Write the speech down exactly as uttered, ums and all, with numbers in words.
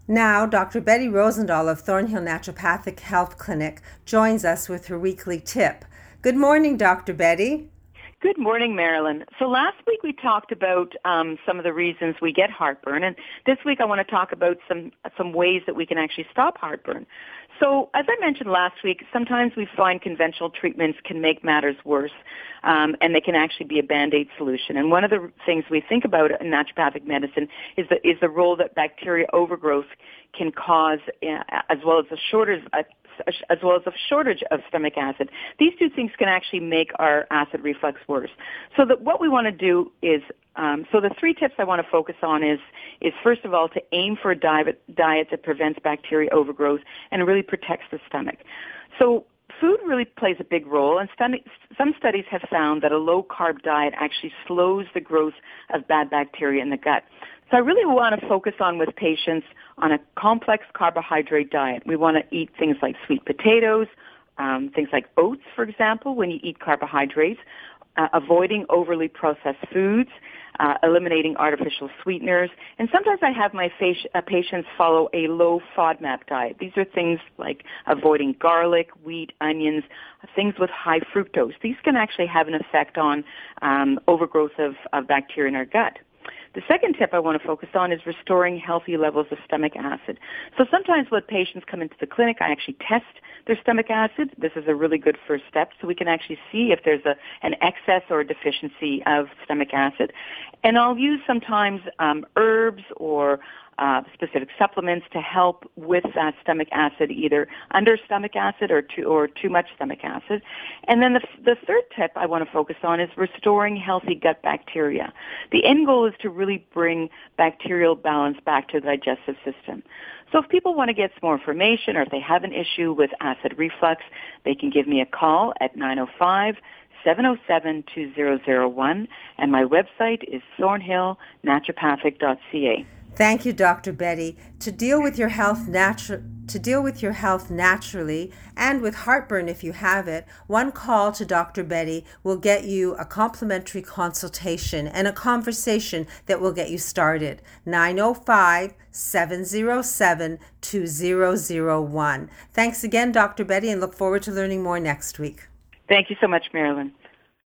Now, Doctor Betty Rosendahl of Thornhill Naturopathic Health Clinic joins us with her weekly tip. Good morning, Doctor Betty. Good morning, Marilyn. So last week we talked about um, some of the reasons we get heartburn, and this week I want to talk about some some ways that we can actually stop heartburn. So as I mentioned last week, sometimes we find conventional treatments can make matters worse, um, and they can actually be a Band-Aid solution. And one of the things we think about in naturopathic medicine is the, is the role that bacteria overgrowth can cause, uh, as well as a shortage, uh, as well as a shortage of stomach acid. These two things can actually make our acid reflux worse. So that what we want to do is, um, so the three tips I want to focus on is, is first of all to aim for a diet, diet that prevents bacteria overgrowth and really protects the stomach. So food really plays a big role, and some studies have found that a low-carb diet actually slows the growth of bad bacteria in the gut. So I really want to focus on with patients on a complex carbohydrate diet. We want to eat things like sweet potatoes, um, things like oats, for example, when you eat carbohydrates, uh, avoiding overly processed foods, uh, eliminating artificial sweeteners. And sometimes I have my fac- uh, patients follow a low FODMAP diet. These are things like avoiding garlic, wheat, onions, things with high fructose. These can actually have an effect on um, overgrowth of, of bacteria in our gut. The second tip I want to focus on is restoring healthy levels of stomach acid. So sometimes when patients come into the clinic, I actually test their stomach acid. This is a really good first step, so we can actually see if there's a, an excess or a deficiency of stomach acid. And I'll use sometimes um, herbs or Uh, specific supplements to help with that stomach acid, either under stomach acid or too, or too much stomach acid. And then the, the third tip I want to focus on is restoring healthy gut bacteria. The end goal is to really bring bacterial balance back to the digestive system. So if people want to get some more information or if they have an issue with acid reflux, they can give me a call at nine oh five, seven oh seven, two oh oh one, and my website is thornhill naturopathic dot c a. Thank you, Doctor Betty. To deal with your health natu- to deal with your health naturally and with heartburn if you have it, one call to Doctor Betty will get you a complimentary consultation and a conversation that will get you started. nine oh five, seven oh seven, two oh oh one. Thanks again, Doctor Betty, and look forward to learning more next week. Thank you so much, Marilyn.